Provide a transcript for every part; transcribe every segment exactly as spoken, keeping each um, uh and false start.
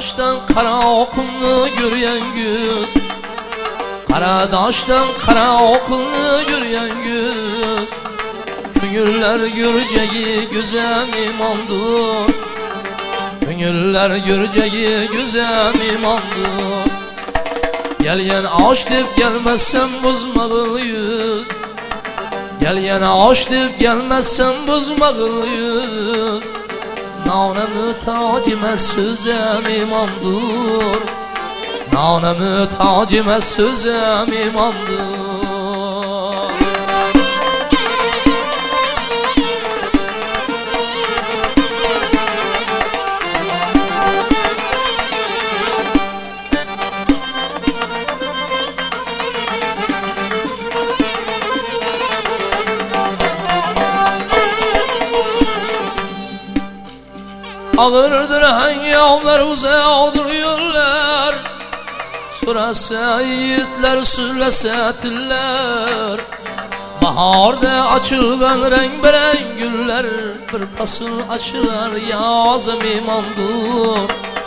Qaradaşdan qara oqimni görən göz, Qaradaşdan qara oqimni görən göz, Köngüller göreceği güzel imandır, Köngüller göreceği güzel imandır. Gelyen aş deb gelmezsen bozmağıl yüz, Gelyen aş deb gelmezsen bozmağıl yüz. Nane mütac emas sözüm imandır, Nane mütac emas sözüm imandır. Ağırdır hangavlar uzağdır yollar, Surasa yiğitler sürlese tiller. Baharda açılgan renk beren güller, Bir pasıl açılar yazım imandır.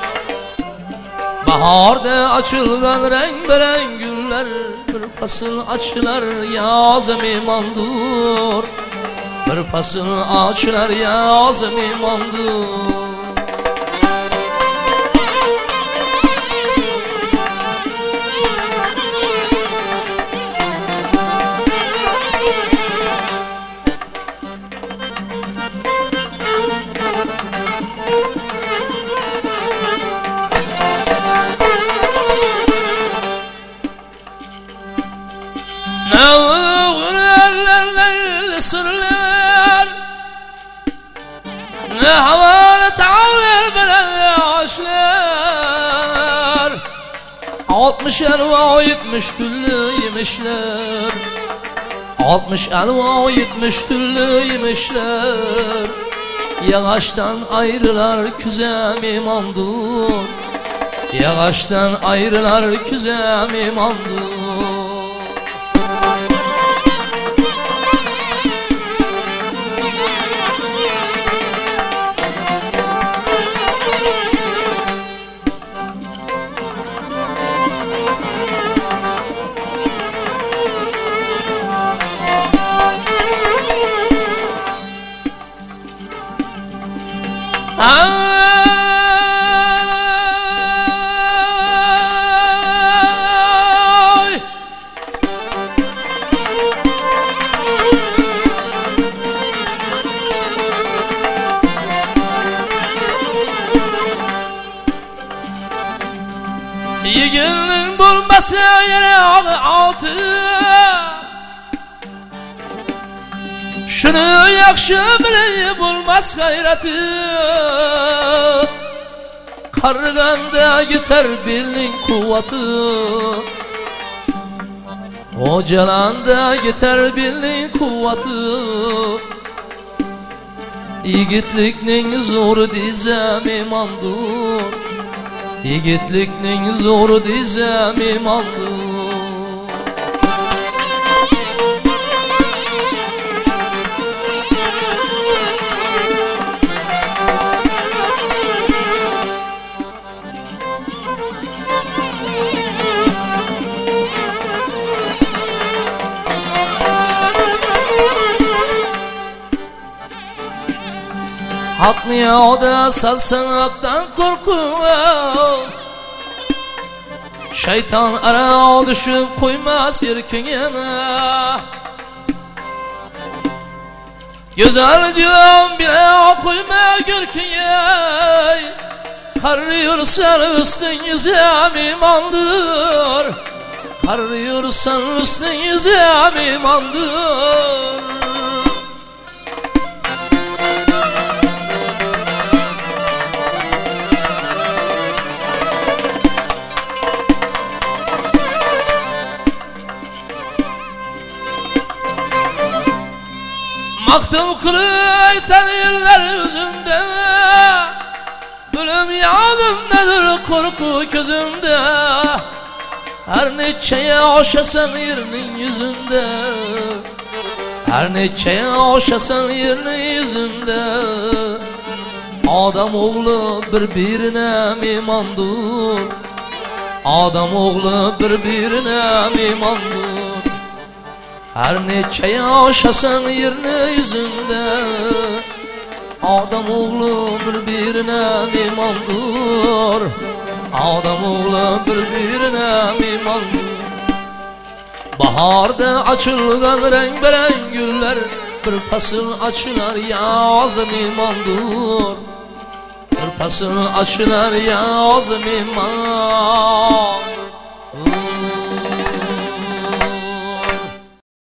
Baharda açılgan renk beren güller, Bir pasıl açılar yazım imandır. Bir pasıl açılar yazım imandır. Ne sırlar, ne havalı tağlar bilen yaşlar, Altmış elva yetmiş türlü yemişler, Altmış elva yetmiş türlü yemişler. Yağaçtan ayrılar küzem imandır, Yağaçtan ayrılar küzem imandır. Ay, Yiğinin bulmasa yere altı, Şunu yakşı bile bulmaz gayreti, Karganda gider belin kuvveti, O calanda gider belin kuvveti. Yigitlikning zoru dizem imandır, Yigitlikning zoru dizem imandır. Hak niyada salsan haktan korku, Şeytan ara düşüp koymaz yerkine. Güzel civan bile koyma görkine, Karıyorsan üstün yüzem imandır, Karıyorsan üstün yüzem imandır. Baktım kırık tanıyırlar yüzümde, Ölüm yağdım nedir korku gözümde, Her neçeye aşasan yerinin yüzünde, Her neçeye aşasan yerinin yüzünde. Adam oğlu birbirine mimandır. Adam oğlu birbirine mimandır. Her neçe yaşasın yerini yüzünde. Adam oğlu birbirine mimandır. Adam oğlu birbirine mimandır. Baharda açılgan renk beren güller, bir fasıl açılar yaz mimandır. Bir fasıl açılar yaz miman.